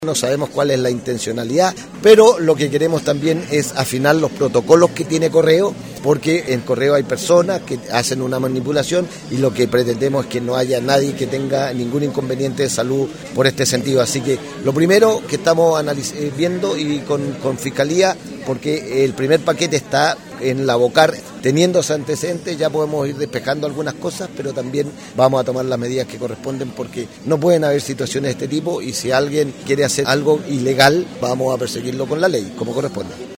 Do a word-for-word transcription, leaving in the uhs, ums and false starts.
No sabemos cuál es la intencionalidad, pero lo que queremos también es afinar los protocolos que tiene Correo, porque en Correo hay personas que hacen una manipulación y lo que pretendemos es que no haya nadie que tenga ningún inconveniente de salud por este sentido. Así que lo primero que estamos analiz- viendo y con, con Fiscalía, porque el primer paquete está en la Bocar, teniendo ese antecedente ya podemos ir despejando algunas cosas, pero también vamos a tomar las medidas que corresponden porque no pueden haber situaciones de este tipo y si alguien quiere hacer algo ilegal vamos a perseguirlo con la ley, como corresponde.